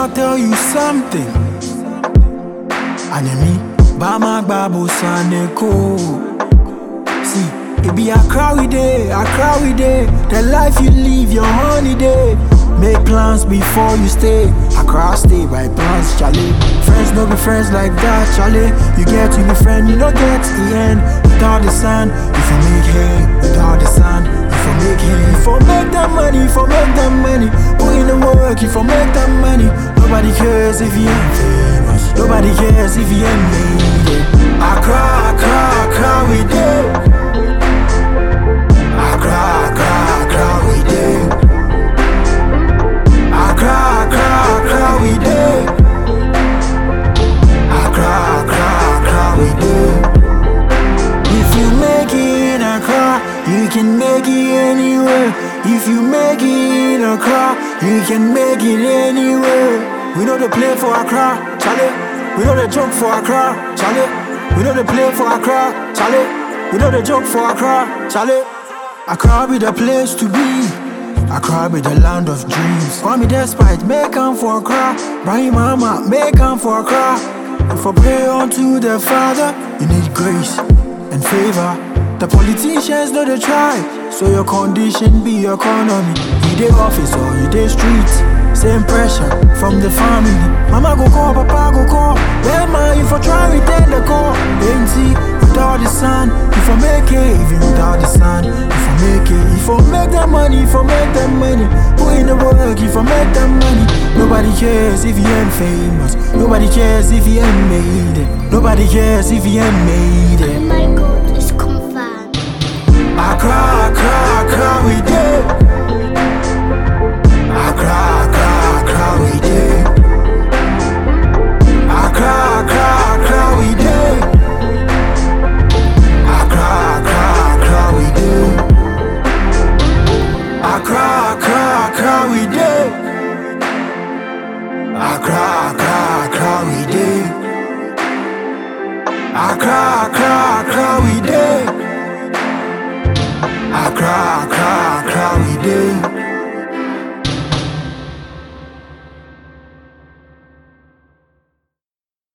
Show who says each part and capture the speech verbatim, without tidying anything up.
Speaker 1: I'll tell you something. Anemi, Bama Babu Saneko. See, it be a crowd day, a crowd day. The life you live, your holiday. Make plans before you stay. Accra stay by plans, Charlie. Friends no be friends like that, Charlie. You get to be friend, you don't get the end. Without the sun, if you make hay. Without the sun, if you make hay. If you make that money, if you make that money. Put in the work, if you make that money. Nobody cares if you ain't famous. Nobody cares if you ain't made it. Accra, Accra, Accra, we did. Accra, Accra, Accra, we did. Accra, Accra, Accra, we did. Accra, Accra, Accra, we did. If you make it in Accra, you can make it anywhere. If you make it in Accra, you can make it anywhere. We know the play for Accra, Charlie. We know the joke for Accra, Charlie. We know the play for Accra, Charlie. We know the joke for Accra, Charlie. Accra be the place to be. Accra be the land of dreams. Call me despite, make am for Accra. Brahim Mama, make am for Accra. If I pray unto the Father, you need grace and favor. The politicians know they try, so your condition be your economy. You dey office or you dey street, same pressure from the family. Mama go call, Papa go call. Well man, if I try return the call. Ain't see, without the sun, if I make it, even without the sun, if I make it, if I make that money, if I make that money, put in the work, if I make that money. Nobody cares if you ain't famous. Nobody cares if you ain't made it. Nobody cares if you ain't made it.
Speaker 2: Oh my God, it's confirmed.
Speaker 1: Accra, Accra, Accra, we did. Accra, Accra, Accra, we did. Accra, Accra, Accra, we did. Accra, Accra, Accra, we did. Accra, Accra, Accra, we did. Accra, Accra, Accra, we did. Accra, Accra.